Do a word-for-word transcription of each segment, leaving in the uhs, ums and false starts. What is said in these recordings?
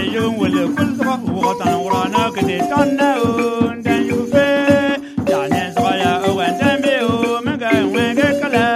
you will pull the water and run out the tunnel. Then you fail. Daniel's fire when them be home and go and get color.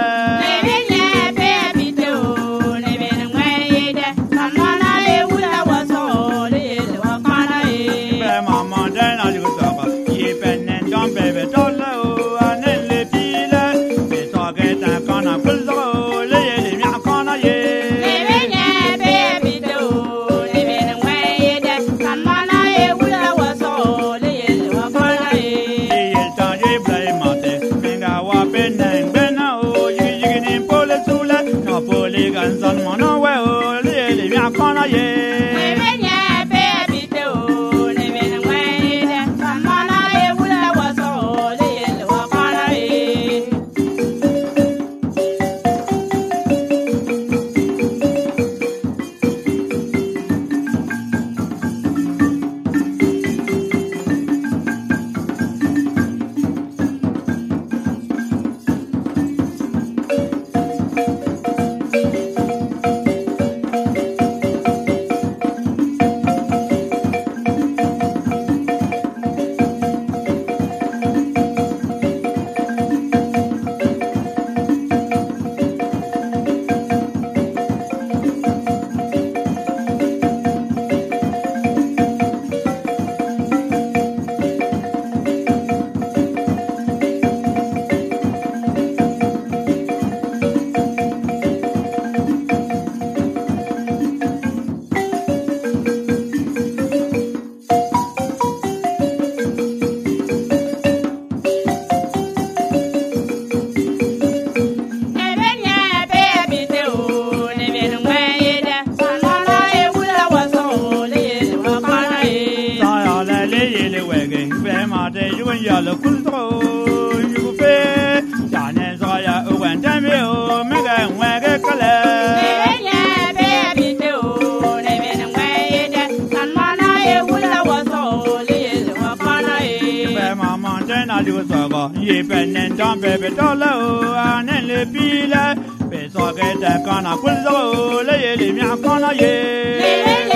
Ye penen don bebe dolo anen le pile, pe so que te cana pulso le ye le mi cana ye.